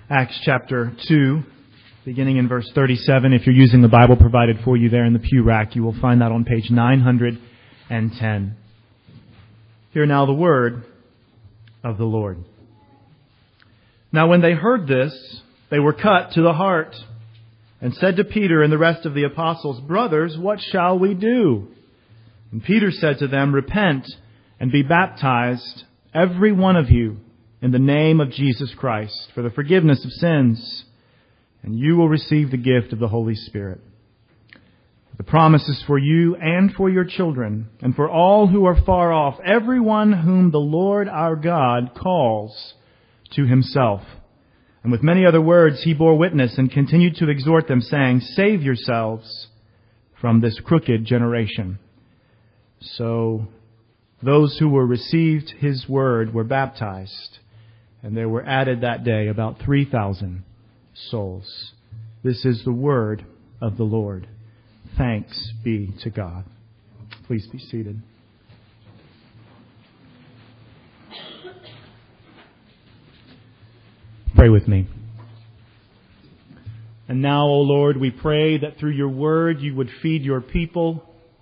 Acts chapter 2, beginning in verse 37. If you're using the Bible provided for you there in the pew rack, you will find that on page 910. Hear now the word of the Lord. Now when they heard this, they were cut to the heart and said to Peter and the rest of the apostles, "Brothers, what shall we do?" And Peter said to them, "Repent and be baptized, every one of you, in the name of Jesus Christ, for the forgiveness of sins, and you will receive the gift of the Holy Spirit. The promise is for you and for your children, and for all who are far off, everyone whom the Lord our God calls to Himself." And with many other words he bore witness and continued to exhort them, saying, "Save yourselves from this crooked generation." So those who were received His word were baptized, and there were added that day about 3,000 souls. This is the word of the Lord. Thanks be to God. Please be seated. Pray with me. And now, O Lord, we pray that through your word you would feed your people.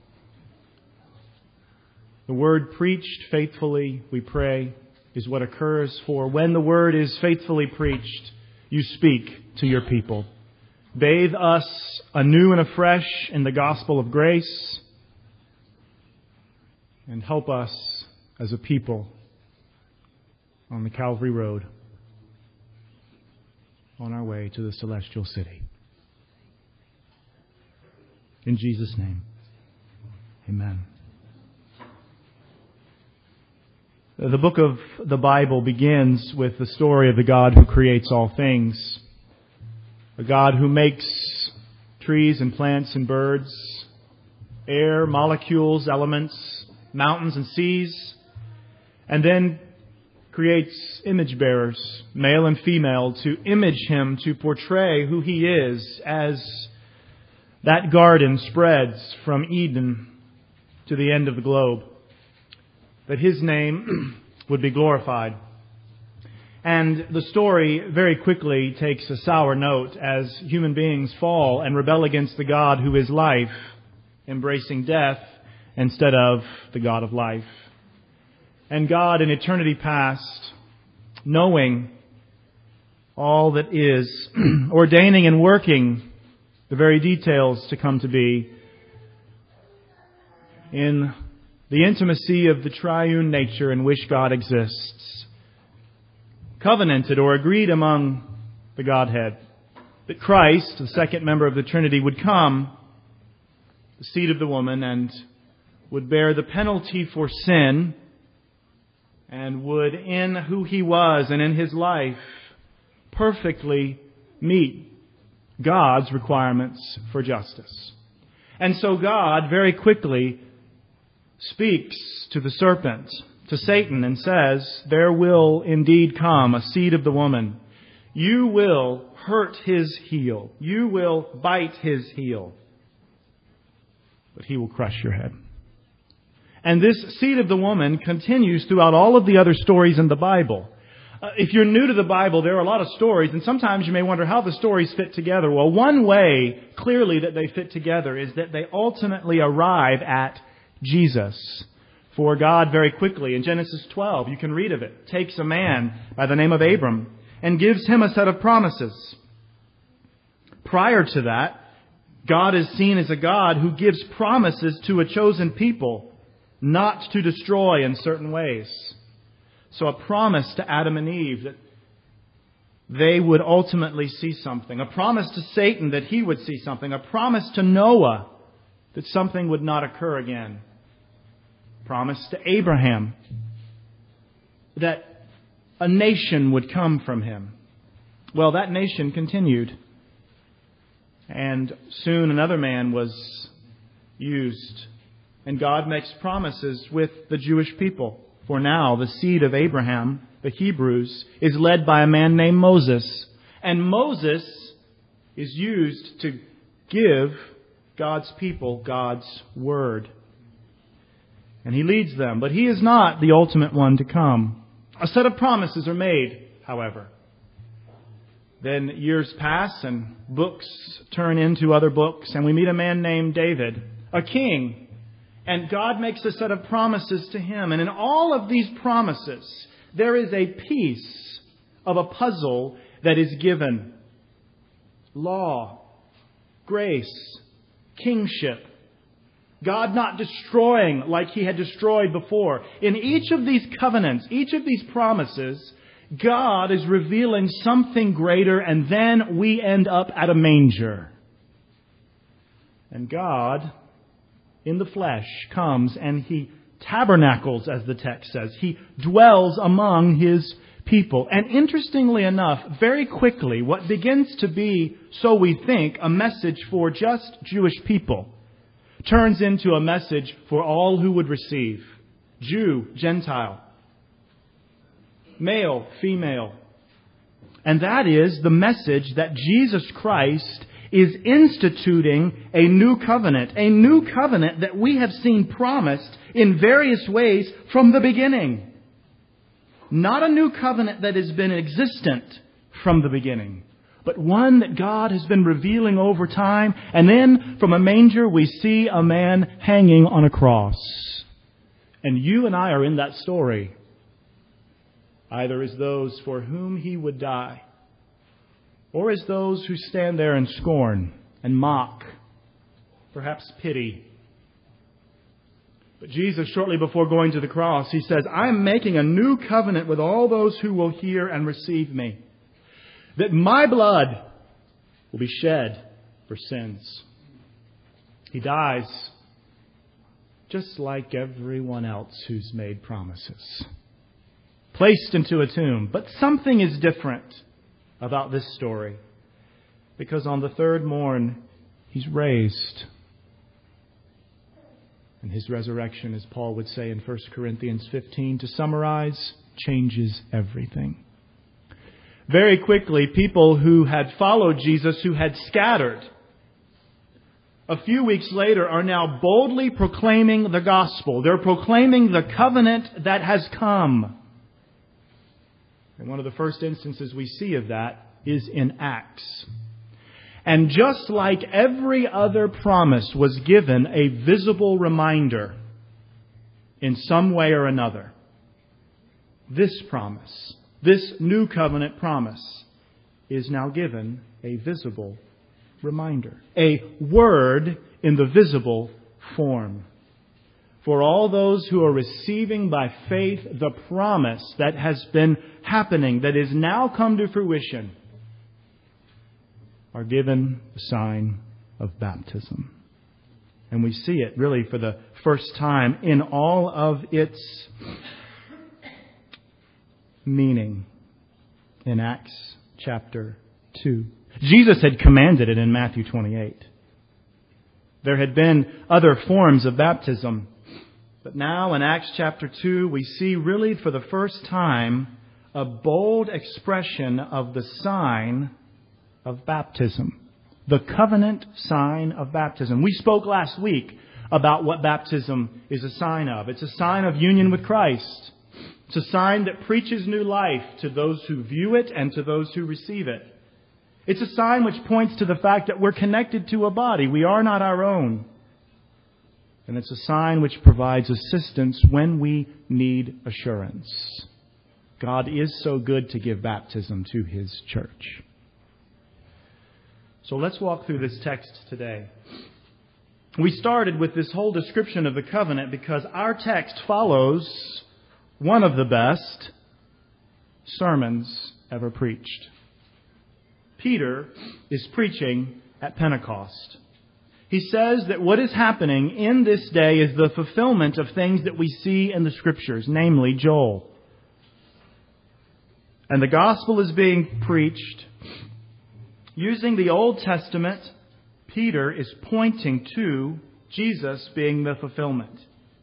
The word preached faithfully, we pray, is what occurs, for when the word is faithfully preached, you speak to your people. Bathe us anew and afresh in the gospel of grace, and help us as a people on the Calvary Road, on our way to the celestial city. In Jesus' name, amen. The book of the Bible begins with the story of the God who creates all things. A God who makes trees and plants and birds, air, molecules, elements, mountains and seas, and then creates image bearers, male and female, to image Him, to portray who He is as that garden spreads from Eden to the end of the globe, that His name would be glorified. And the story very quickly takes a sour note as human beings fall and rebel against the God who is life, embracing death instead of the God of life. And God in eternity past, knowing all that is, ordaining and working the very details to come to be, in the intimacy of the triune nature in which God exists, covenanted or agreed among the Godhead that Christ, the second member of the Trinity, would come, the seed of the woman, and would bear the penalty for sin, and would, in who He was and in His life, perfectly meet God's requirements for justice. And so God very quickly speaks to the serpent, to Satan, and says, "There will indeed come a seed of the woman. You will hurt his heel. You will bite his heel. But he will crush your head." And this seed of the woman continues throughout all of the other stories in the Bible. If you're new to the Bible, there are a lot of stories, and sometimes you may wonder how the stories fit together. Well, one way, clearly, that they fit together is that they ultimately arrive at Jesus. For God very quickly, in Genesis 12, you can read of it, takes a man by the name of Abram and gives him a set of promises. Prior to that, God is seen as a God who gives promises to a chosen people not to destroy in certain ways. So a promise to Adam and Eve that they would ultimately see something. A promise to Satan that he would see something. A promise to Noah that something would not occur again. Promise to Abraham that a nation would come from him. Well, that nation continued. And soon another man was used. And God makes promises with the Jewish people. For now, the seed of Abraham, the Hebrews, is led by a man named Moses. And Moses is used to give God's people God's word. And he leads them. But he is not the ultimate one to come. A set of promises are made, however. Then years pass and books turn into other books, and we meet a man named David, a king. And God makes a set of promises to him. And in all of these promises, there is a piece of a puzzle that is given. Law, grace, kingship. God not destroying like He had destroyed before. In each of these covenants, each of these promises, God is revealing something greater, and then we end up at a manger. And God, in the flesh, comes and He tabernacles, as the text says. He dwells among His people. And interestingly enough, very quickly, what begins to be, so we think, a message for just Jewish people turns into a message for all who would receive. Jew, Gentile. Male, female. And that is the message that Jesus Christ is instituting a new covenant that we have seen promised in various ways from the beginning. Not a new covenant that has been existent from the beginning, but one that God has been revealing over time. And then from a manger we see a man hanging on a cross. And you and I are in that story. Either as those for whom He would die, or as those who stand there in scorn and mock, perhaps pity. But Jesus, shortly before going to the cross, He says, I am making a new covenant with all those who will hear and receive me, that my blood will be shed for sins. He dies just like everyone else who's made promises. Placed into a tomb. But something is different about this story, because on the third morn, He's raised. And His resurrection, as Paul would say in 1 Corinthians 15, to summarize, changes everything. Very quickly, people who had followed Jesus, who had scattered, a few weeks later are now boldly proclaiming the gospel. They're proclaiming the covenant that has come. And one of the first instances we see of that is in Acts. And just like every other promise was given a visible reminder in some way or another, this promise, this new covenant promise, is now given a visible reminder. A word in the visible form. For all those who are receiving by faith the promise that has been happening, that is now come to fruition, are given the sign of baptism. And we see it really for the first time in all of its meaning in Acts chapter 2. Jesus had commanded it in Matthew 28. There had been other forms of baptism. But now in Acts chapter 2, we see really for the first time a bold expression of the sign of baptism. The covenant sign of baptism. We spoke last week about what baptism is a sign of. It's a sign of union with Christ. It's a sign that preaches new life to those who view it and to those who receive it. It's a sign which points to the fact that we're connected to a body. We are not our own. And it's a sign which provides assistance when we need assurance. God is so good to give baptism to His church. So let's walk through this text today. We started with this whole description of the covenant because our text follows one of the best sermons ever preached. Peter is preaching at Pentecost. He says that what is happening in this day is the fulfillment of things that we see in the Scriptures, namely Joel. And the gospel is being preached. Using the Old Testament, Peter is pointing to Jesus being the fulfillment.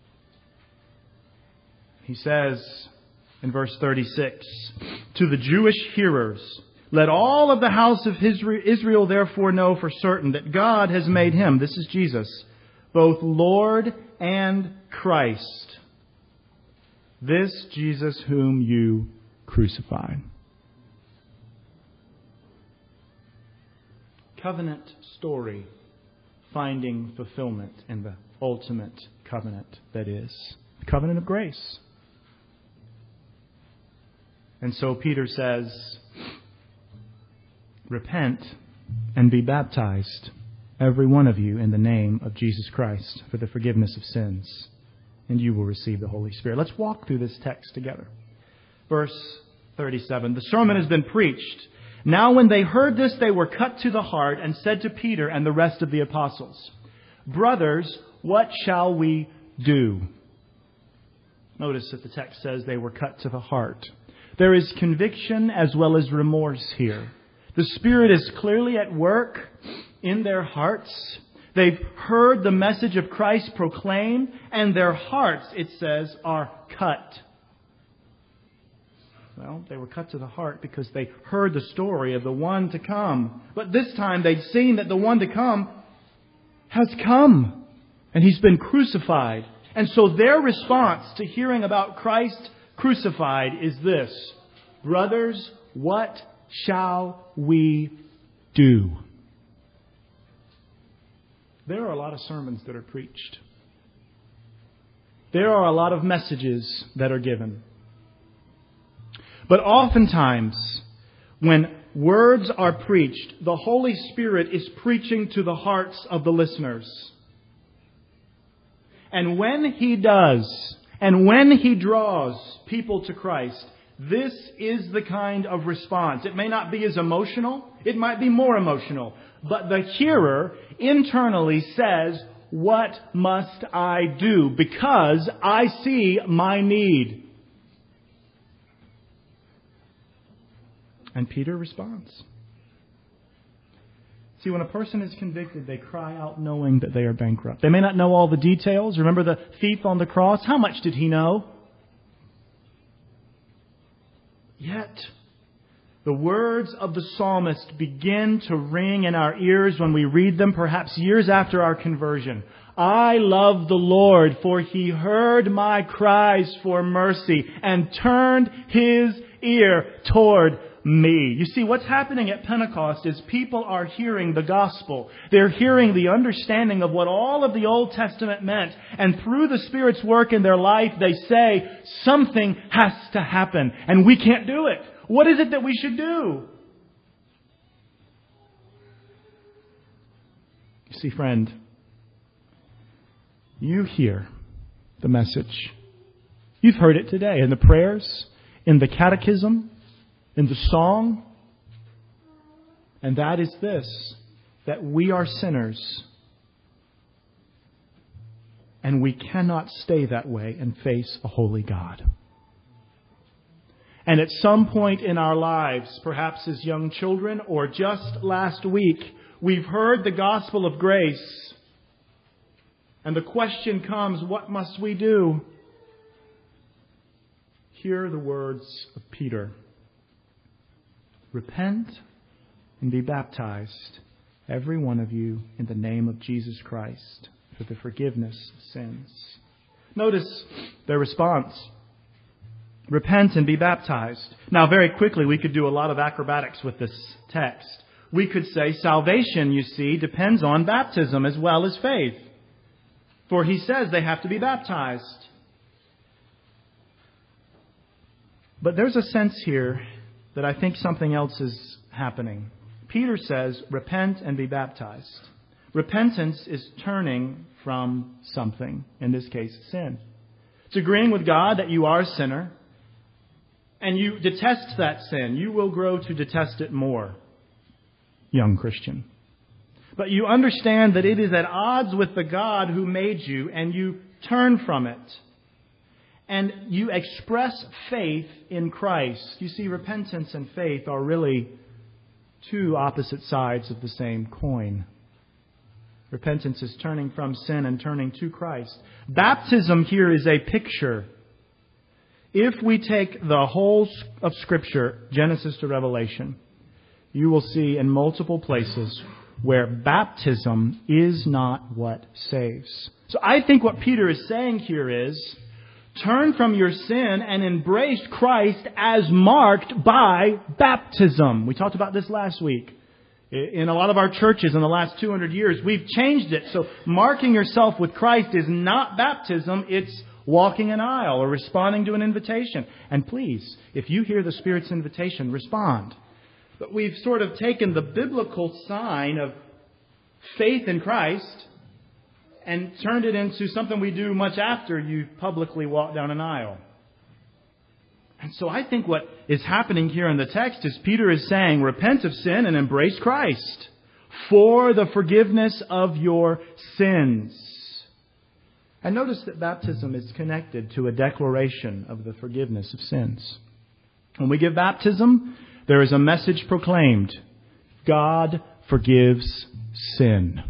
He says in verse 36, to the Jewish hearers, let all of the house of Israel therefore know for certain that God has made Him, this is Jesus, both Lord and Christ. This Jesus whom you crucified. covenant story finding fulfillment in the ultimate covenant that is the covenant of grace. And so Peter says, repent and be baptized, every one of you, in the name of Jesus Christ for the forgiveness of sins, and you will receive the Holy Spirit. Let's walk through this text together. Verse 37, the sermon has been preached. Now when they heard this, they were cut to the heart and said to Peter and the rest of the apostles, brothers, what shall we do? Notice that the text says they were cut to the heart. There is conviction as well as remorse here. The Spirit is clearly at work in their hearts. They've heard the message of Christ proclaimed, and their hearts, it says, are cut. Well, they were cut to the heart because they heard the story of the one to come. But this time they'd seen that the one to come has come, and He's been crucified. And so their response to hearing about Christ crucified is this: brothers, what shall we do? There are a lot of sermons that are preached. There are a lot of messages that are given. But oftentimes, when words are preached, the Holy Spirit is preaching to the hearts of the listeners. And when He does, and when He draws people to Christ, this is the kind of response. It may not be as emotional. It might be more emotional. But the hearer internally says, what must I do? Because I see my need. And Peter responds. See, when a person is convicted, they cry out knowing that they are bankrupt. They may not know all the details. Remember the thief on the cross? How much did he know? Yet, the words of the psalmist begin to ring in our ears when we read them, perhaps years after our conversion. I love the Lord, for He heard my cries for mercy and turned His ear toward me. You see, what's happening at Pentecost is people are hearing the gospel. They're hearing the understanding of what all of the Old Testament meant. And through the Spirit's work in their life, they say, something has to happen, and we can't do it. What is it that we should do? You see, friend, you hear the message. You've heard it today in the prayers, in the catechism, in the song. And that is this, that we are sinners. And we cannot stay that way and face a holy God. And at some point in our lives, perhaps as young children or just last week, we've heard the gospel of grace. And the question comes, what must we do? Hear the words of Peter. Repent and be baptized, every one of you, in the name of Jesus Christ, for the forgiveness of sins. Notice their response. Repent and be baptized. Now, very quickly, we could do a lot of acrobatics with this text. We could say salvation, you see, depends on baptism as well as faith. For He says they have to be baptized. But there's a sense here that I think something else is happening. Peter says, repent and be baptized. Repentance is turning from something, in this case, sin. It's agreeing with God that you are a sinner, and you detest that sin. You will grow to detest it more, young Christian. But you understand that it is at odds with the God who made you, and you turn from it. And you express faith in Christ. You see, repentance and faith are really two opposite sides of the same coin. Repentance is turning from sin and turning to Christ. Baptism here is a picture. If we take the whole of Scripture, Genesis to Revelation, you will see in multiple places where baptism is not what saves. So I think what Peter is saying here is, turn from your sin and embrace Christ as marked by baptism. We talked about this last week. In a lot of our churches in the last 200 years, we've changed it. So marking yourself with Christ is not baptism, it's walking an aisle or responding to an invitation. And please, if you hear the Spirit's invitation, respond. But we've sort of taken the biblical sign of faith in Christ and turned it into something we do much after you publicly walk down an aisle. And so I think what is happening here in the text is Peter is saying, repent of sin and embrace Christ for the forgiveness of your sins. And notice that baptism is connected to a declaration of the forgiveness of sins. When we give baptism, there is a message proclaimed. God forgives sin.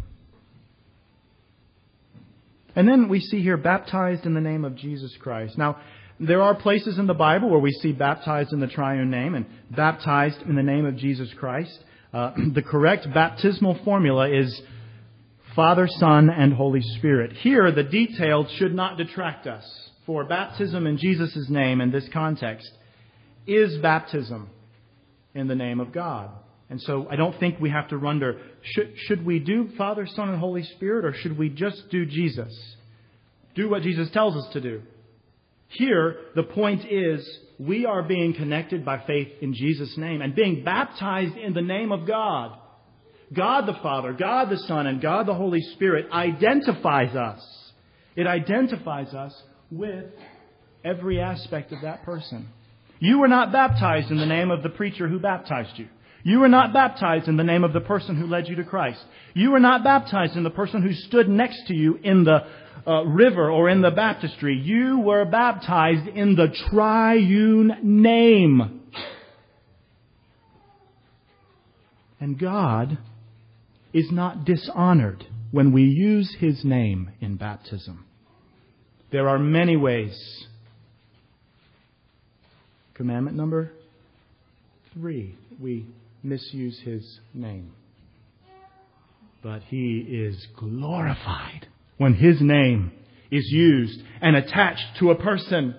And then we see here, baptized in the name of Jesus Christ. Now, there are places in the Bible where we see baptized in the triune name and baptized in the name of Jesus Christ. The correct baptismal formula is Father, Son, and Holy Spirit. Here, the details should not detract us. For baptism in Jesus' name in this context is baptism in the name of God. And so I don't think we have to wonder, should we do Father, Son, and Holy Spirit, or should we just do Jesus? Do what Jesus tells us to do. Here, the point is, we are being connected by faith in Jesus' name and being baptized in the name of God. God the Father, God the Son, and God the Holy Spirit identifies us. It identifies us with every aspect of that person. You were not baptized in the name of the preacher who baptized you. You were not baptized in the name of the person who led you to Christ. You were not baptized in the person who stood next to you in the river or in the baptistry. You were baptized in the triune name. And God is not dishonored when we use His name in baptism. There are many ways. Commandment number 3, we misuse His name. But He is glorified when His name is used and attached to a person.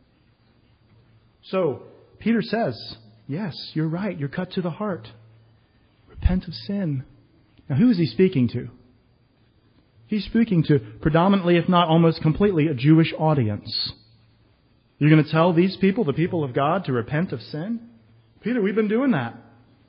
So, Peter says, yes, you're right, you're cut to the heart. Repent of sin. Now, who is he speaking to? He's speaking to predominantly, if not almost completely, a Jewish audience. You're going to tell these people, the people of God, to repent of sin? Peter, we've been doing that.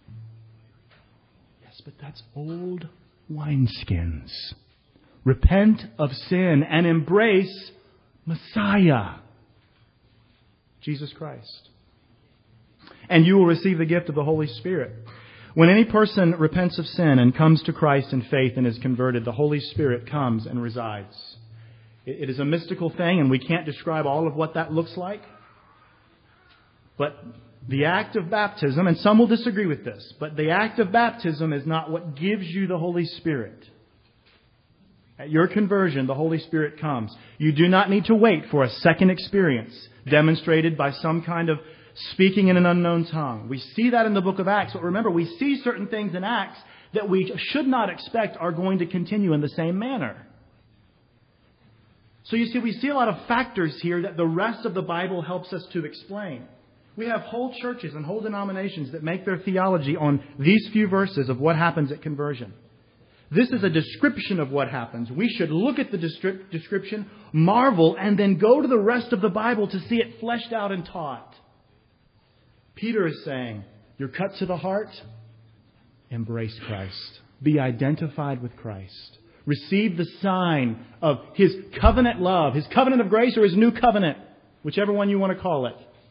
Yes, but that's old wineskins. Repent of sin and embrace Messiah, Jesus Christ. And you will receive the gift of the Holy Spirit. When any person repents of sin and comes to Christ in faith and is converted, the Holy Spirit comes and resides. It is a mystical thing, and we can't describe all of what that looks like. But the act of baptism, and some will disagree with this, but the act of baptism is not what gives you the Holy Spirit. At your conversion, the Holy Spirit comes. You do not need to wait for a second experience demonstrated by some kind of speaking in an unknown tongue. We see that in the book of Acts. But remember, we see certain things in Acts that we should not expect are going to continue in the same manner. So you see, we see a lot of factors here that the rest of the Bible helps us to explain. We have whole churches and whole denominations that make their theology on these few verses of what happens at conversion. This is a description of what happens. We should look at the description, marvel, and then go to the rest of the Bible to see it fleshed out and taught. Peter is saying, you're cut to the heart, embrace Christ. Be identified with Christ. Receive the sign of His covenant love, His covenant of grace or His new covenant, whichever one you want to call it.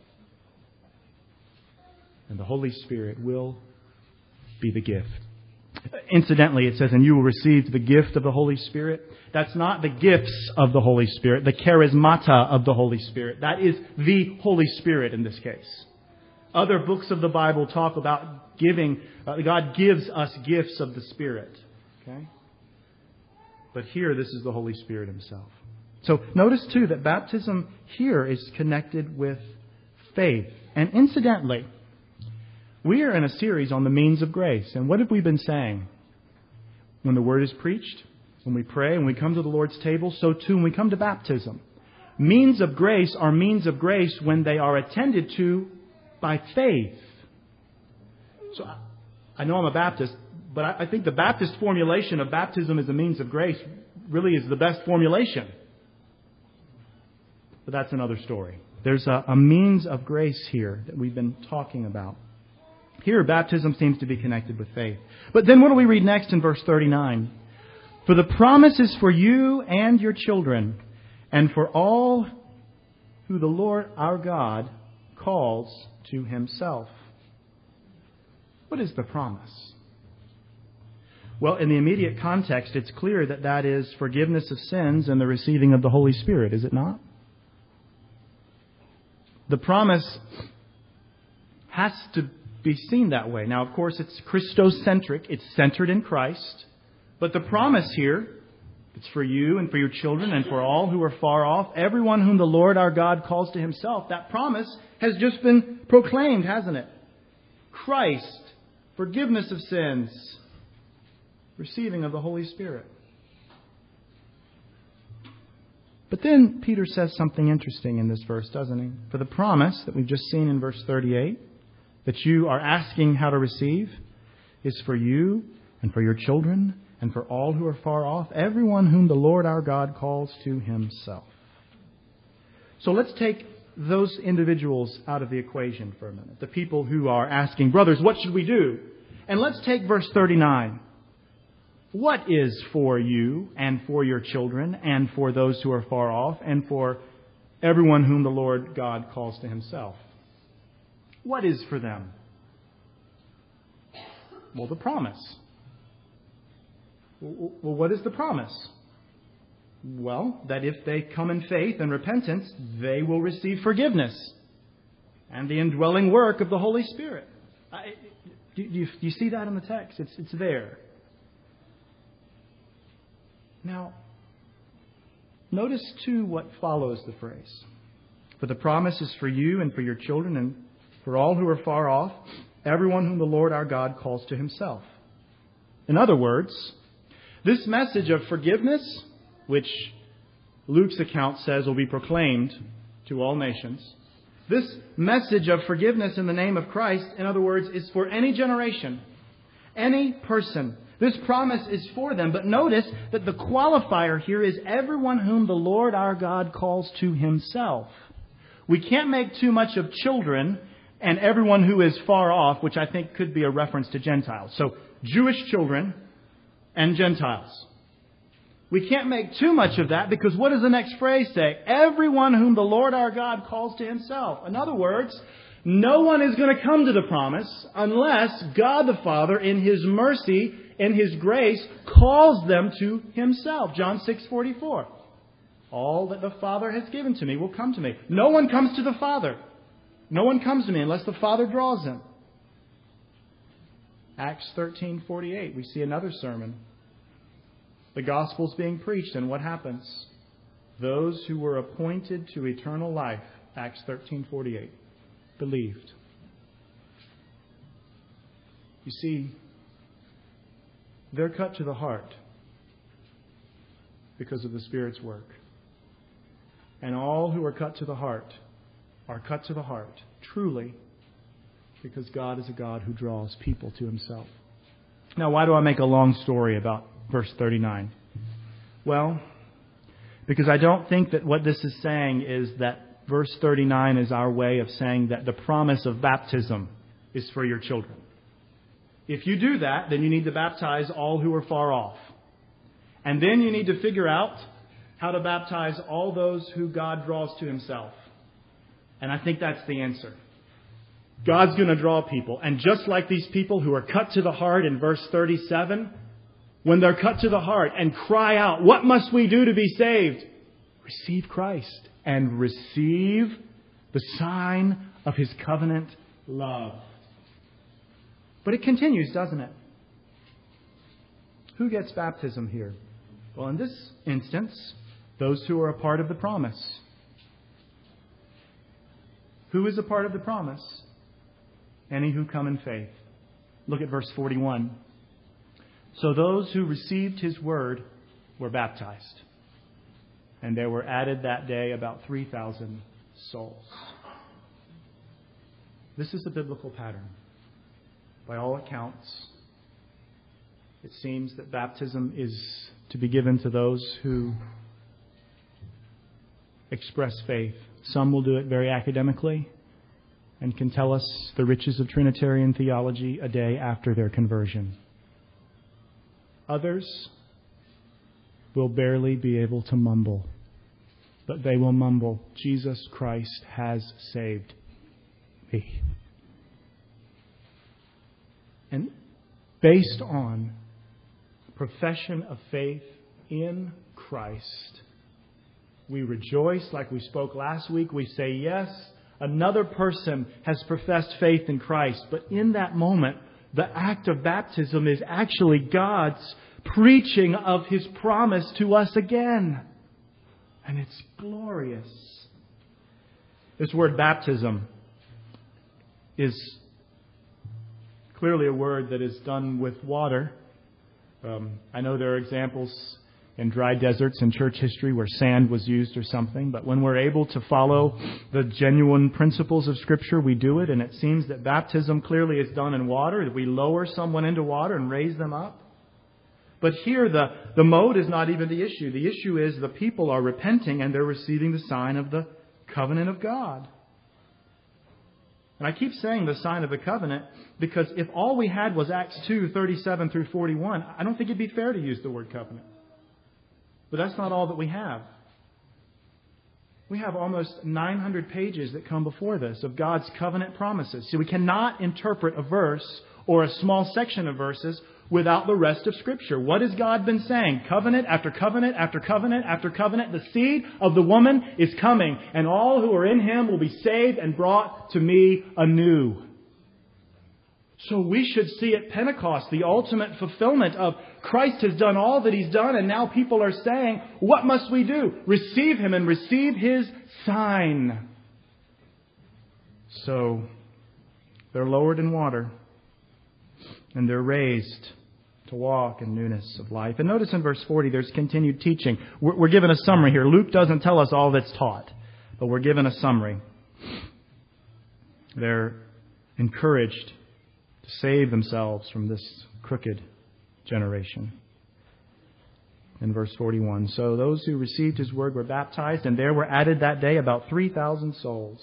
And the Holy Spirit will be the gift. Incidentally, it says, and you will receive the gift of the Holy Spirit. That's not the gifts of the Holy Spirit, the charismata of the Holy Spirit. That is the Holy Spirit in this case. Other books of the Bible talk about giving. God gives us gifts of the Spirit. Okay? But here, this is the Holy Spirit Himself. So notice too that baptism here is connected with faith. And incidentally, we are in a series on the means of grace. And what have we been saying? When the Word is preached, when we pray, when we come to the Lord's table, so too when we come to baptism. Means of grace are means of grace when they are attended to by faith. So I know I'm a Baptist, But I think the Baptist formulation of baptism as a means of grace really is the best formulation. But that's another story. There's a means of grace here that we've been talking about. Here, baptism seems to be connected with faith. But then what do we read next in verse 39? For the promise is for you and your children, and for all who the Lord our God calls to Himself. What is the promise? Well, in the immediate context, it's clear that that is forgiveness of sins and the receiving of the Holy Spirit, is it not? The promise has to be seen that way. Now, of course, it's Christocentric. It's centered in Christ. But the promise here, it's for you and for your children and for all who are far off, everyone whom the Lord our God calls to Himself. That promise has just been proclaimed, hasn't it? Christ, forgiveness of sins, receiving of the Holy Spirit. But then Peter says something interesting in this verse, doesn't he? For the promise that we've just seen in verse 38, that you are asking how to receive, is for you and for your children and for all who are far off, everyone whom the Lord our God calls to Himself. So let's take those individuals out of the equation for a minute. The people who are asking, brothers, what should we do? And let's take verse 39. What is for you and for your children and for those who are far off and for everyone whom the Lord God calls to Himself? What is for them? Well, the promise. Well, what is the promise? Well, that if they come in faith and repentance, they will receive forgiveness and the indwelling work of the Holy Spirit. Do you see that in the text? It's there. Now, notice too what follows the phrase. For the promise is for you and for your children and for all who are far off, everyone whom the Lord our God calls to Himself. In other words, this message of forgiveness, which Luke's account says will be proclaimed to all nations, this message of forgiveness in the name of Christ, in other words, is for any generation, any person. This promise is for them. But notice that the qualifier here is everyone whom the Lord our God calls to Himself. We can't make too much of children and everyone who is far off, which I think could be a reference to Gentiles. So Jewish children and Gentiles. We can't make too much of that because what does the next phrase say? Everyone whom the Lord our God calls to Himself. In other words, no one is going to come to the promise unless God the Father, in His mercy, in His grace, calls them to Himself. John 6:44. All that the Father has given to me will come to me. No one comes to the Father. No one comes to me unless the Father draws him. Acts 13:48. We see another sermon. The gospel's being preached, and what happens? Those who were appointed to eternal life, Acts 13:48, believed. You see, they're cut to the heart because of the Spirit's work. And all who are cut to the heart are cut to the heart, truly, because God is a God who draws people to Himself. Now, why do I make a long story about verse 39? Well, because I don't think that what this is saying is that verse 39 is our way of saying that the promise of baptism is for your children. If you do that, then you need to baptize all who are far off. And then you need to figure out how to baptize all those who God draws to Himself. And I think that's the answer. God's going to draw people. And just like these people who are cut to the heart in verse 37, when they're cut to the heart and cry out, what must we do to be saved? Receive Christ and receive the sign of His covenant love. But it continues, doesn't it? Who gets baptism here? Well, in this instance, those who are a part of the promise. Who is a part of the promise? Any who come in faith. Look at verse 41. So those who received His word were baptized. And there were added that day about 3,000 souls. This is a biblical pattern. By all accounts, It seems that baptism is to be given to those who express faith. Some will do it very academically and can tell us the riches of Trinitarian theology a day after their conversion. Others will barely be able to mumble, but they will mumble, Jesus Christ has saved me. And based on profession of faith in Christ, we rejoice like we spoke last week. We say, yes, another person has professed faith in Christ. But in that moment, the act of baptism is actually God's preaching of His promise to us again. And it's glorious. This word baptism is clearly a word that is done with water. I know there are examples in dry deserts in church history where sand was used or something, but when we're able to follow the genuine principles of Scripture, we do it, and it seems that baptism clearly is done in water, that we lower someone into water and raise them up. But here the mode is not even the issue. The issue is the people are repenting and they're receiving the sign of the covenant of God. And I keep saying the sign of the covenant because if all we had was Acts 2:37 through 41, I don't think it'd be fair to use the word covenant. But that's not all that we have. We have almost 900 pages that come before this of God's covenant promises. See, we cannot interpret a verse or a small section of verses without the rest of Scripture. What has God been saying? Covenant after covenant after covenant after covenant. The seed of the woman is coming, and all who are in Him will be saved and brought to me anew. So we should see at Pentecost the ultimate fulfillment of Christ has done all that He's done, and now people are saying, what must we do? Receive Him and receive His sign. So they're lowered in water, and they're raised to walk in newness of life. And notice in verse 40, there's continued teaching. We're given a summary here. Luke doesn't tell us all that's taught, but we're given a summary. They're encouraged to save themselves from this crooked generation. In verse 41, so those who received His word were baptized, and there were added that day about 3,000 souls.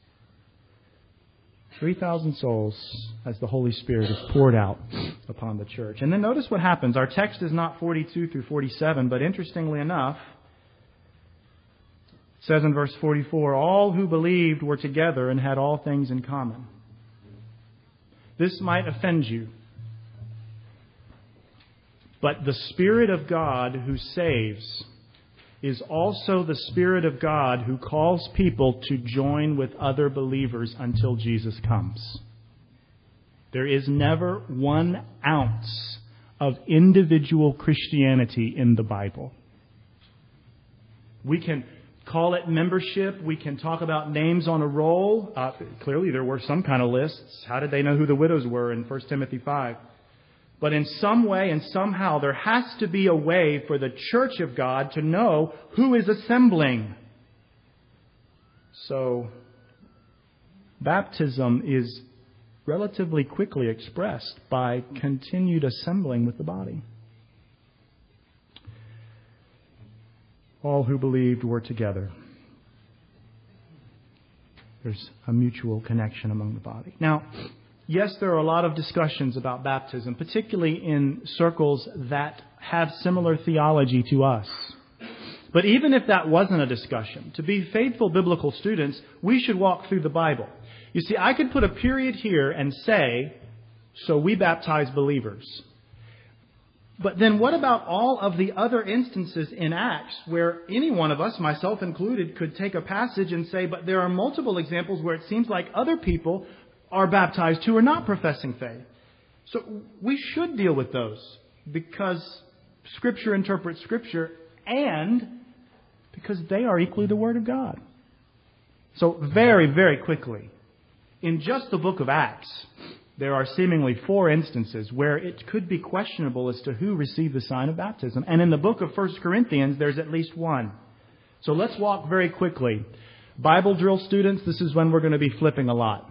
3,000 souls as the Holy Spirit is poured out upon the church. And then notice what happens. Our text is not 42 through 47, but interestingly enough, it says in verse 44, all who believed were together and had all things in common. This might offend you, but the Spirit of God who saves is also the Spirit of God who calls people to join with other believers until Jesus comes. There is never 1 ounce of individual Christianity in the Bible. We can call it membership. We can talk about names on a roll. Clearly there were some kind of lists. How did they know who the widows were in 1 Timothy 5? But in some way and somehow there has to be a way for the church of God to know who is assembling. So baptism is relatively quickly expressed by continued assembling with the body. All who believed were together. There's a mutual connection among the body. Now, yes, there are a lot of discussions about baptism, particularly in circles that have similar theology to us. But even if that wasn't a discussion, to be faithful biblical students, we should walk through the Bible. You see, I could put a period here and say, so we baptize believers. But then what about all of the other instances in Acts where any one of us, myself included, could take a passage and say, but there are multiple examples where it seems like other people are baptized who are not professing faith. So we should deal with those because Scripture interprets Scripture and because they are equally the Word of God. So very, very quickly, in just the book of Acts, there are seemingly 4 instances where it could be questionable as to who received the sign of baptism. And in the book of 1 Corinthians, there's at least 1. So let's walk very quickly. Bible drill students, this is when we're going to be flipping a lot.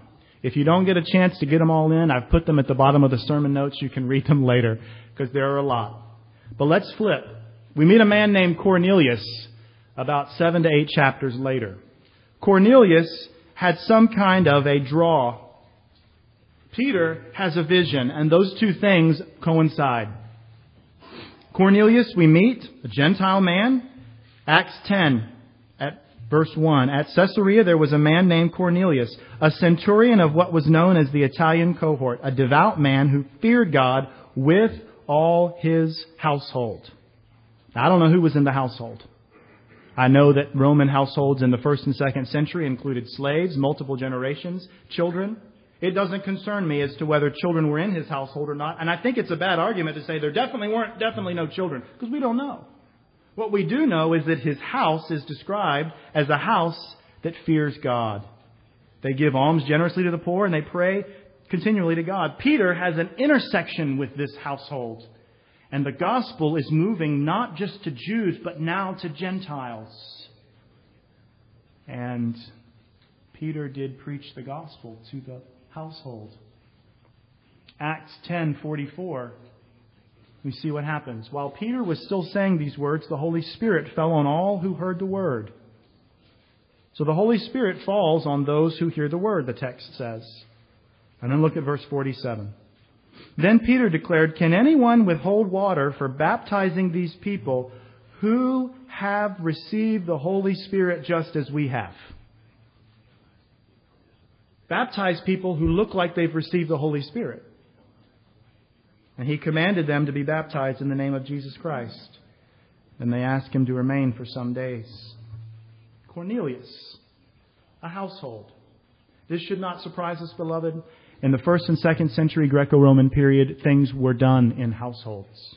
If you don't get a chance to get them all in, I've put them at the bottom of the sermon notes. You can read them later because there are a lot. But let's flip. We meet a man named Cornelius about 7 to 8 chapters later. Cornelius had some kind of a draw. Peter has a vision, and those two things coincide. Cornelius, we meet, a Gentile man. Acts 10, at verse 1. At Caesarea there was a man named Cornelius, a centurion of what was known as the Italian cohort, a devout man who feared God with all his household. Now, I don't know who was in the household. I know that Roman households in the 1st and 2nd century included slaves, multiple generations, children. It doesn't concern me as to whether children were in his household or not. And I think it's a bad argument to say there definitely no children, because we don't know. What we do know is that his house is described as a house that fears God. They give alms generously to the poor and they pray continually to God. Peter has an intersection with this household. And the gospel is moving not just to Jews, but now to Gentiles. And Peter did preach the gospel to the household. Acts 10:44. We see what happens. While Peter was still saying these words, the Holy Spirit fell on all who heard the word. So the Holy Spirit falls on those who hear the word, the text says. And then look at verse 47. Then Peter declared, "Can anyone withhold water for baptizing these people who have received the Holy Spirit just as we have?" Baptize people who look like they've received the Holy Spirit. And he commanded them to be baptized in the name of Jesus Christ. And they asked him to remain for some days. Cornelius, a household. This should not surprise us, beloved. In the 1st and 2nd century Greco-Roman period, things were done in households.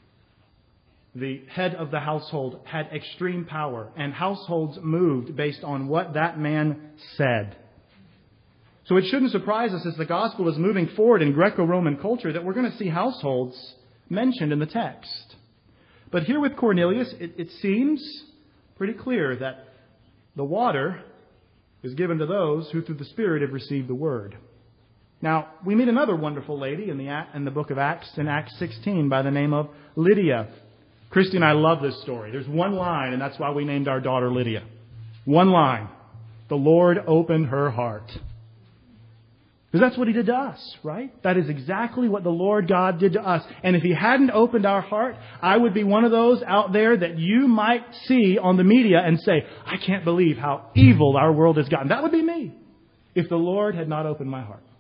The head of the household had extreme power, and households moved based on what that man said. So it shouldn't surprise us as the gospel is moving forward in Greco-Roman culture that we're going to see households mentioned in the text. But here with Cornelius, it seems pretty clear that the water is given to those who through the Spirit have received the word. Now, we meet another wonderful lady in the book of Acts, in Acts 16, by the name of Lydia. Christy and I love this story. There's one line, and that's why we named our daughter Lydia. One line. The Lord opened her heart. Because that's what He did to us, right? That is exactly what the Lord God did to us. And if He hadn't opened our heart, I would be one of those out there that you might see on the media and say, "I can't believe how evil our world has gotten." That would be me if the Lord had not opened my heart.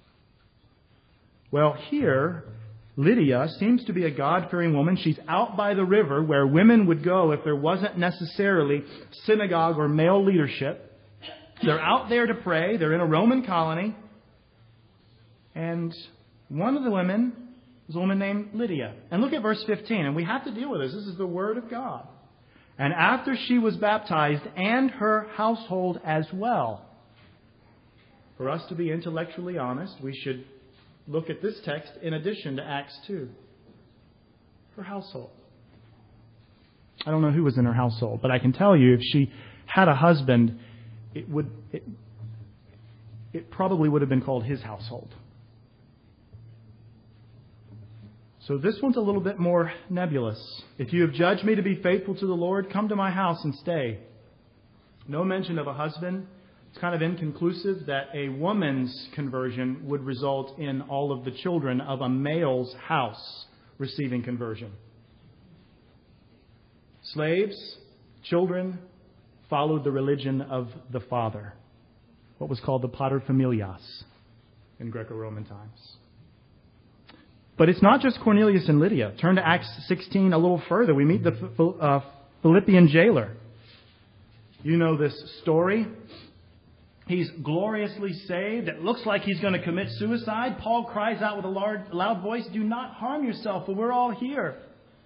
Well, here, Lydia seems to be a God-fearing woman. She's out by the river where women would go if there wasn't necessarily synagogue or male leadership. They're out there to pray. They're in a Roman colony. And one of the women is a woman named Lydia. And look at verse 15. And we have to deal with this. This is the Word of God. And after she was baptized, and her household as well. For us to be intellectually honest, we should look at this text in addition to Acts 2. Her household. I don't know who was in her household, but I can tell you if she had a husband, it probably would have been called his household. So this one's a little bit more nebulous. If you have judged me to be faithful to the Lord, come to my house and stay. No mention of a husband. It's kind of inconclusive that a woman's conversion would result in all of the children of a male's house receiving conversion. Slaves, children, followed the religion of the father. What was called the paterfamilias in Greco-Roman times. But it's not just Cornelius and Lydia. Turn to Acts 16 a little further. We meet the Philippian jailer. You know this story. He's gloriously saved. It looks like he's going to commit suicide. Paul cries out with a loud voice, "Do not harm yourself, for we're all here."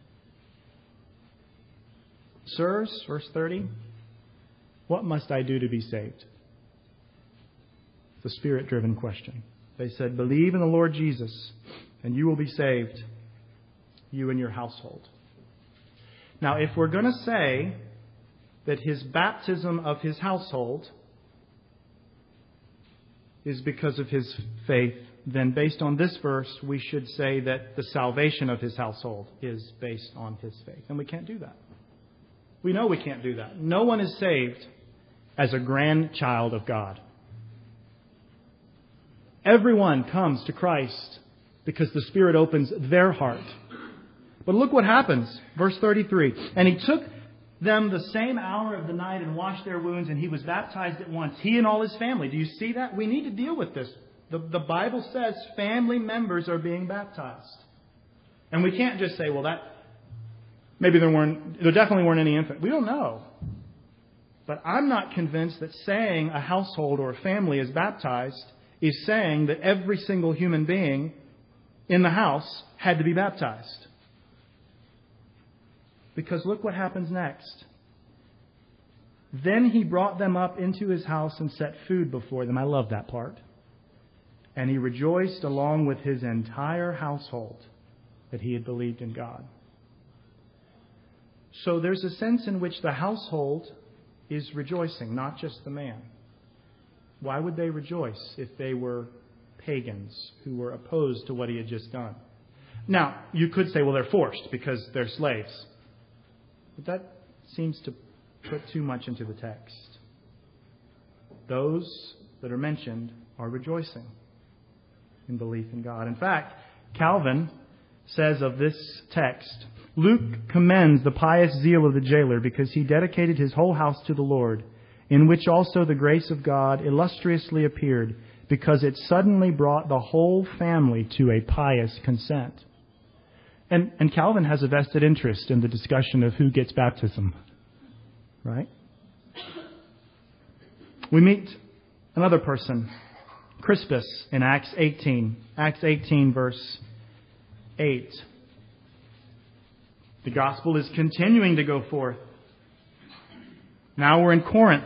Sirs, verse 30, what must I do to be saved? It's a Spirit-driven question. They said, "Believe in the Lord Jesus, and you will be saved, you and your household." Now, if we're going to say that his baptism of his household is because of his faith, then based on this verse, we should say that the salvation of his household is based on his faith. And we can't do that. We know we can't do that. No one is saved as a grandchild of God. Everyone comes to Christ because the Spirit opens their heart. But look what happens. Verse 33. And he took them the same hour of the night and washed their wounds, and he was baptized at once, he and all his family. Do you see that? We need to deal with this. The Bible says family members are being baptized. And we can't just say, well, maybe there definitely weren't any infants. We don't know. But I'm not convinced that saying a household or a family is baptized is saying that every single human being in the house had to be baptized. Because look what happens next. Then he brought them up into his house and set food before them. I love that part. And he rejoiced along with his entire household that he had believed in God. So there's a sense in which the household is rejoicing, not just the man. Why would they rejoice if they were pagans who were opposed to what he had just done? Now, you could say, well, they're forced because they're slaves. But that seems to put too much into the text. Those that are mentioned are rejoicing in belief in God. In fact, Calvin says of this text, Luke commends the pious zeal of the jailer because he dedicated his whole house to the Lord, in which also the grace of God illustriously appeared, because it suddenly brought the whole family to a pious consent. And Calvin has a vested interest in the discussion of who gets baptism. Right? We meet another person, Crispus, in Acts 18. Acts 18, verse 8. The gospel is continuing to go forth. Now we're in Corinth.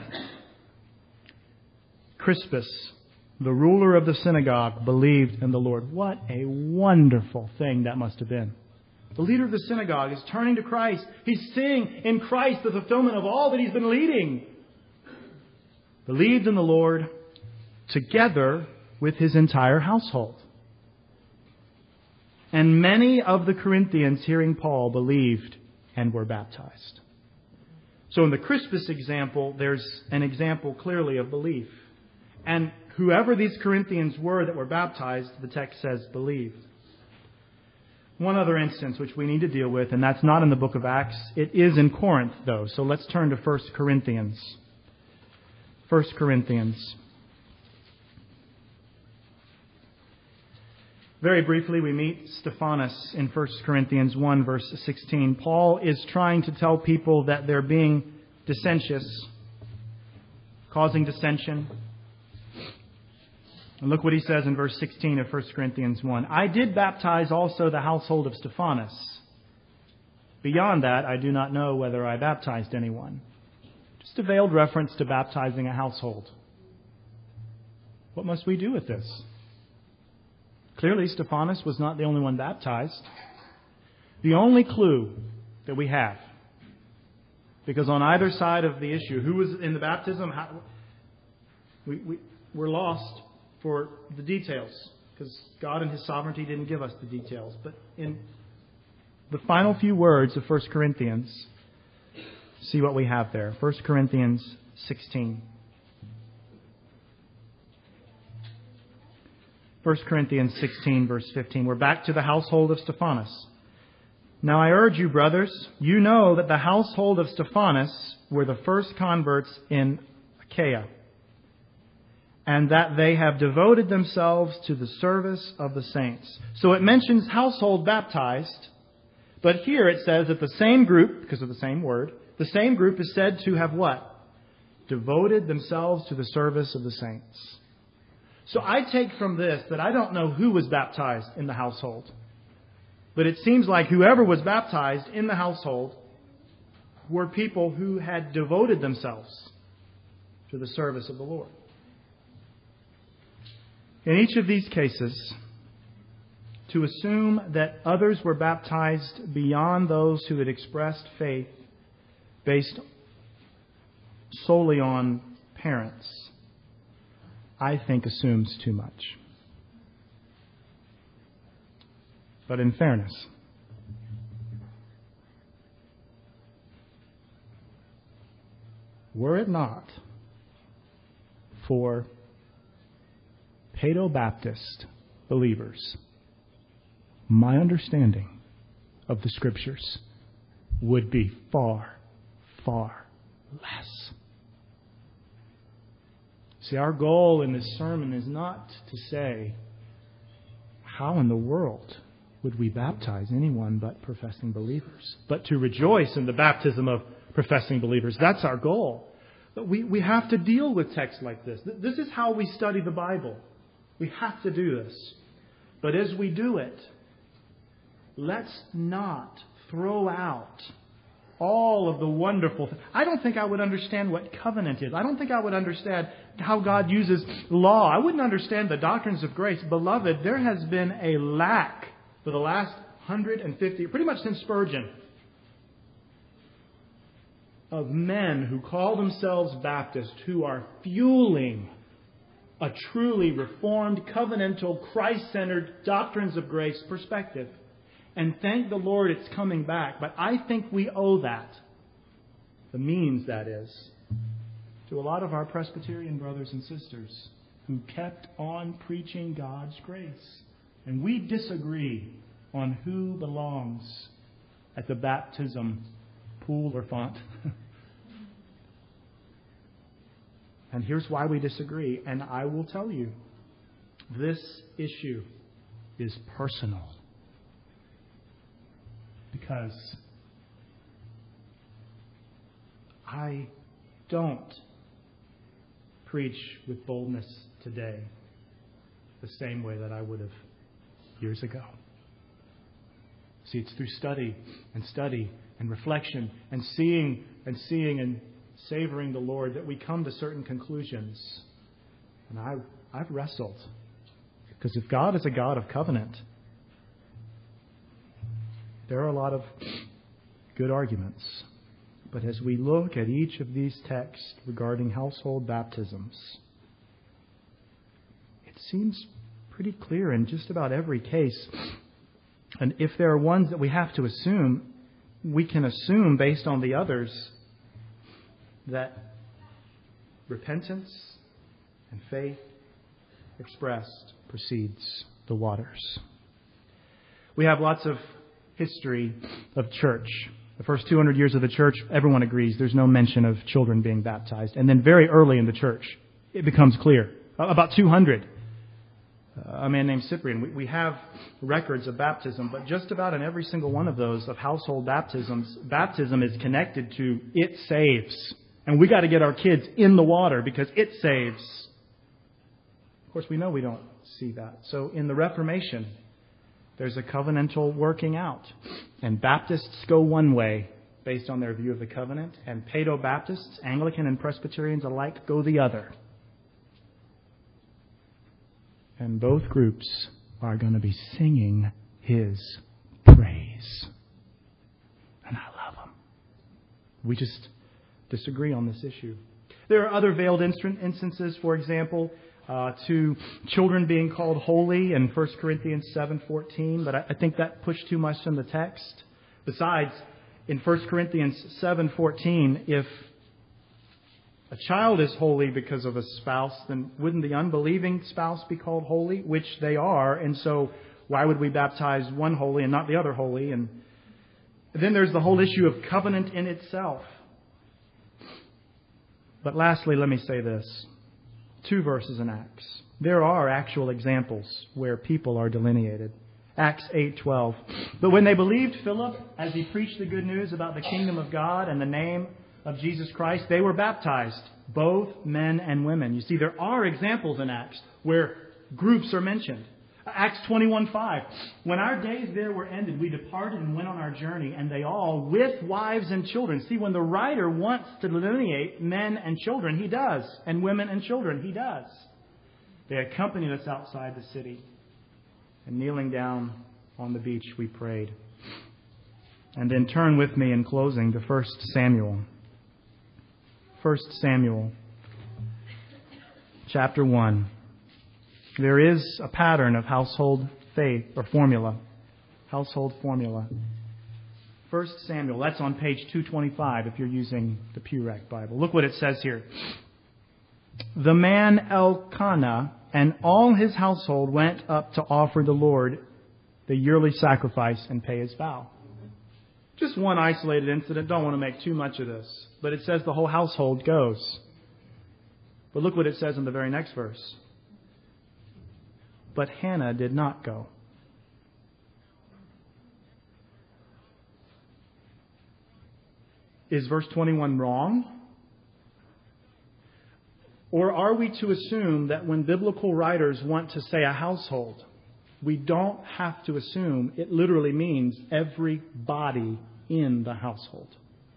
Crispus, the ruler of the synagogue, believed in the Lord. What a wonderful thing that must have been. The leader of the synagogue is turning to Christ. He's seeing in Christ the fulfillment of all that he's been leading. Believed in the Lord together with his entire household. And many of the Corinthians, hearing Paul, believed and were baptized. So in the Crispus example, there's an example clearly of belief. And whoever these Corinthians were that were baptized, the text says, believed. One other instance which we need to deal with, and that's not in the book of Acts. It is in Corinth, though. So let's turn to 1 Corinthians. 1 Corinthians. Very briefly, we meet Stephanas in 1 Corinthians 1, verse 16. Paul is trying to tell people that they're being dissentious, causing dissension. And look what he says in verse 16 of 1 Corinthians 1. I did baptize also the household of Stephanas. Beyond that, I do not know whether I baptized anyone. Just a veiled reference to baptizing a household. What must we do with this? Clearly, Stephanas was not the only one baptized. The only clue that we have, because on either side of the issue, who was in the baptism, we're lost for the details, because God in His sovereignty didn't give us the details. But in the final few words of 1 Corinthians, see what we have there. 1 Corinthians 16. 1 Corinthians 16, verse 15. We're back to the household of Stephanas. Now I urge you, brothers, you know that the household of Stephanas were the first converts in Achaia, and that they have devoted themselves to the service of the saints. So it mentions household baptized, but here it says that the same group, because of the same word, the same group is said to have what? Devoted themselves to the service of the saints. So I take from this that I don't know who was baptized in the household, but it seems like whoever was baptized in the household were people who had devoted themselves to the service of the Lord. In each of these cases, to assume that others were baptized beyond those who had expressed faith based solely on parents I think, assumes too much. But in fairness, were it not for Paedo-Baptist believers, my understanding of the Scriptures would be far, far less. See, our goal in this sermon is not to say, how in the world would we baptize anyone but professing believers? But to rejoice in the baptism of professing believers. That's our goal. But we have to deal with texts like this. This is how we study the Bible. We have to do this. But as we do it, let's not throw out all of the wonderful things. I don't think I would understand what covenant is. I don't think I would understand how God uses law. I wouldn't understand the doctrines of grace. Beloved, there has been a lack for the last 150, pretty much since Spurgeon, of men who call themselves Baptists who are fueling a truly reformed, covenantal, Christ-centered doctrines of grace perspective. And thank the Lord it's coming back. But I think we owe that, the means that is, to a lot of our Presbyterian brothers and sisters who kept on preaching God's grace. And we disagree on who belongs at the baptism pool or font. And here's why we disagree. And I will tell you, this issue is personal. Because I don't preach with boldness today the same way that I would have years ago. See, it's through study and reflection and seeing and savoring the Lord that we come to certain conclusions. And I've wrestled. Because if God is a God of covenant, there are a lot of good arguments. But as we look at each of these texts regarding household baptisms, it seems pretty clear in just about every case. And if there are ones that we have to assume, we can assume based on the others that repentance and faith expressed precedes the waters. We have lots of history of church. The first 200 years of the church, everyone agrees there's no mention of children being baptized. And then very early in the church, it becomes clear. About 200. A man named Cyprian. We have records of baptism, but just about in every single one of those, of household baptisms, baptism is connected to it saves. And we got to get our kids in the water because it saves. Of course, we know we don't see that. So in the Reformation, there's a covenantal working out. And Baptists go one way based on their view of the covenant, and Paedo-Baptists, Anglican and Presbyterians alike, go the other. And both groups are going to be singing His praise. And I love them. We just disagree on this issue. There are other veiled instances, for example, to children being called holy in 1 Corinthians 7:14, but I think that pushed too much in the text. Besides, in 1 Corinthians 7:14, if a child is holy because of a spouse, then wouldn't the unbelieving spouse be called holy? Which they are, and so why would we baptize one holy and not the other holy? And then there's the whole issue of covenant in itself. But lastly, let me say this. 2 verses in Acts. There are actual examples where people are delineated. Acts 8:12. But when they believed Philip as he preached the good news about the kingdom of God and the name of Jesus Christ, they were baptized, both men and women. You see, there are examples in Acts where groups are mentioned. Acts 21:5. When our days there were ended, we departed and went on our journey, and they all, with wives and children. See, when the writer wants to delineate men and children, he does. And women and children, he does. They accompanied us outside the city. And kneeling down on the beach, we prayed. And then turn with me in closing to 1 Samuel. 1 Samuel chapter 1. There is a pattern of household faith or formula. Household formula. 1 Samuel, that's on page 225 if you're using the Pew Rec Bible. Look what it says here. The man Elkanah and all his household went up to offer the Lord the yearly sacrifice and pay his vow. Just one isolated incident. Don't want to make too much of this. But it says the whole household goes. But look what it says in the very next verse. But Hannah did not go. Is verse 21 wrong? Or are we to assume that when biblical writers want to say a household, we don't have to assume it literally means everybody in the household?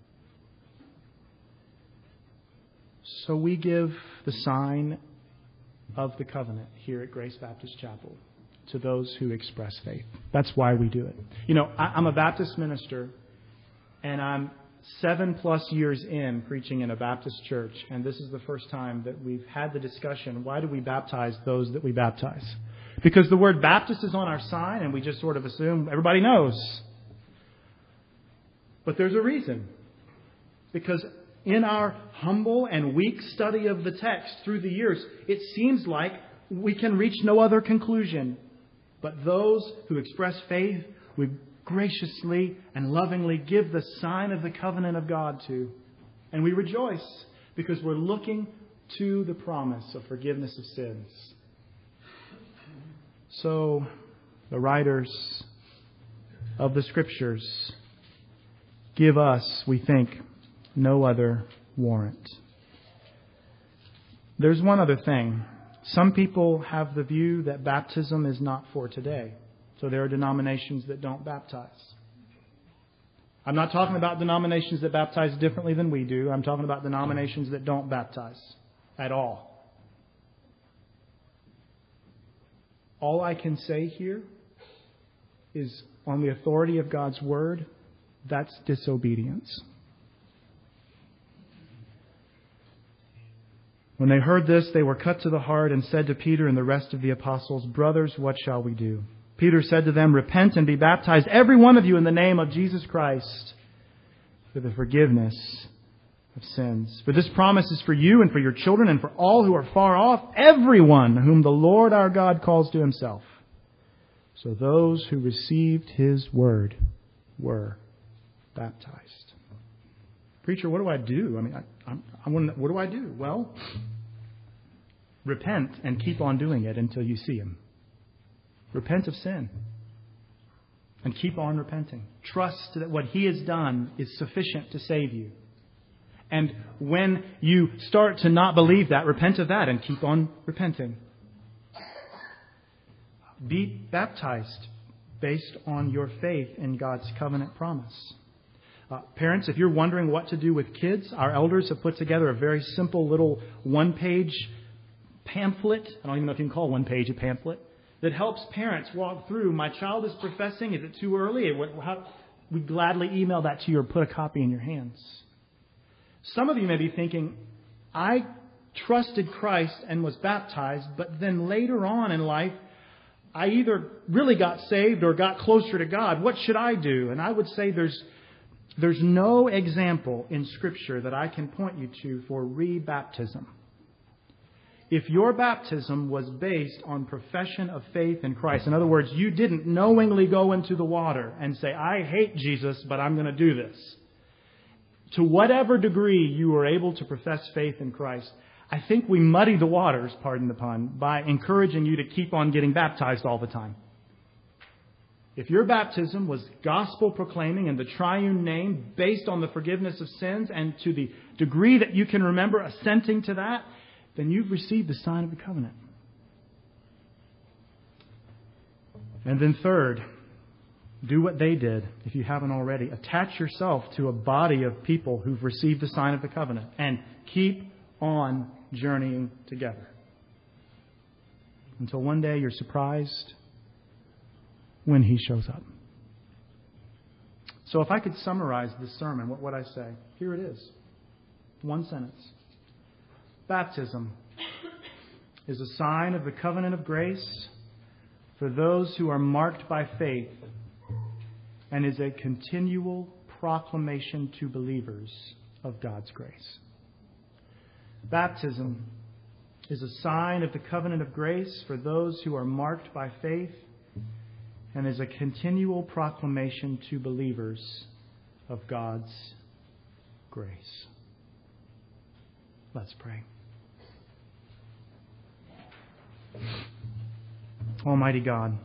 So we give the sign of the covenant here at Grace Baptist Chapel to those who express faith. That's why we do it. You know, I'm a Baptist minister, and I'm 7+ years in preaching in a Baptist church, and this is the first time that we've had the discussion, why do we baptize those that we baptize? Because the word Baptist is on our sign, and we just sort of assume everybody knows. But there's a reason. Because in our humble and weak study of the text through the years, it seems like we can reach no other conclusion. But those who express faith, we graciously and lovingly give the sign of the covenant of God to. And we rejoice because we're looking to the promise of forgiveness of sins. So, the writers of the Scriptures give us, we think, no other warrant. There's one other thing. Some people have the view that baptism is not for today. So there are denominations that don't baptize. I'm not talking about denominations that baptize differently than we do. I'm talking about denominations that don't baptize at all. All I can say here is, on the authority of God's Word, that's disobedience. When they heard this, they were cut to the heart and said to Peter and the rest of the apostles, "Brothers, what shall we do?" Peter said to them, "Repent and be baptized, every one of you, in the name of Jesus Christ, for the forgiveness of sins. For this promise is for you and for your children and for all who are far off, everyone whom the Lord our God calls to Himself." So those who received His word were baptized. Preacher, what do I do? What do I do? Well, repent and keep on doing it until you see Him. Repent of sin. And keep on repenting. Trust that what He has done is sufficient to save you. And when you start to not believe that, repent of that and keep on repenting. Be baptized based on your faith in God's covenant promise. Parents, if you're wondering what to do with kids, our elders have put together a very simple little one-page pamphlet. I don't even know if you can call one page a pamphlet. That helps parents walk through, my child is professing, is it too early? We'd gladly email that to you or put a copy in your hands. Some of you may be thinking, I trusted Christ and was baptized, but then later on in life, I either really got saved or got closer to God. What should I do? And I would say there's no example in Scripture that I can point you to for rebaptism. If your baptism was based on profession of faith in Christ, in other words, you didn't knowingly go into the water and say, I hate Jesus, but I'm going to do this. To whatever degree you were able to profess faith in Christ, I think we muddy the waters, pardon the pun, by encouraging you to keep on getting baptized all the time. If your baptism was gospel proclaiming in the triune name based on the forgiveness of sins, and to the degree that you can remember assenting to that, then you've received the sign of the covenant. And then third, do what they did if you haven't already. Attach yourself to a body of people who've received the sign of the covenant and keep on journeying together. Until one day you're surprised when He shows up. So if I could summarize this sermon, what would I say? Here it is. One sentence. Baptism is a sign of the covenant of grace for those who are marked by faith and is a continual proclamation to believers of God's grace. Baptism is a sign of the covenant of grace for those who are marked by faith and is a continual proclamation to believers of God's grace. Let's pray. Almighty God,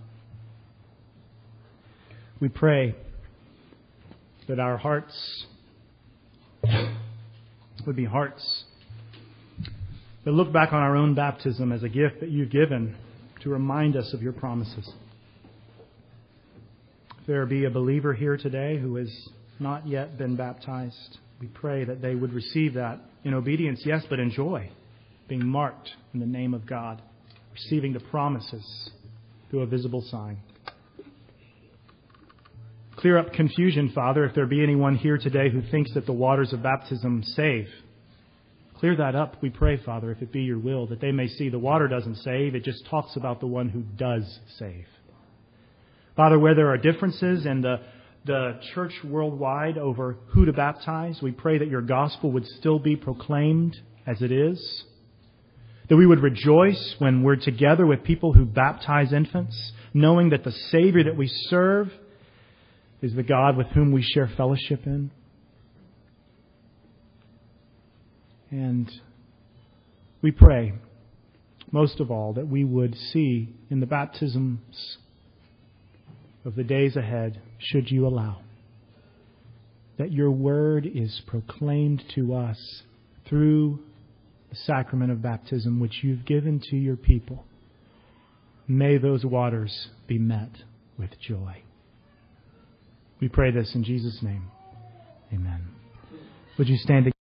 we pray that our hearts would be hearts that look back on our own baptism as a gift that you've given to remind us of your promises. If there be a believer here today who has not yet been baptized, we pray that they would receive that in obedience, yes, but in joy, being marked in the name of God, receiving the promises through a visible sign. Clear up confusion, Father, if there be anyone here today who thinks that the waters of baptism save. Clear that up, we pray, Father, if it be your will, that they may see the water doesn't save, it just talks about the one who does save. Father, where there are differences in the church worldwide over who to baptize, we pray that your gospel would still be proclaimed as it is. That we would rejoice when we're together with people who baptize infants, knowing that the Savior that we serve is the God with whom we share fellowship in. And we pray, most of all, that we would see in the baptisms of the days ahead, should you allow, that your word is proclaimed to us through the sacrament of baptism which you've given to your people. May those waters be met with joy. We pray this in Jesus' name. Amen. Would you stand again?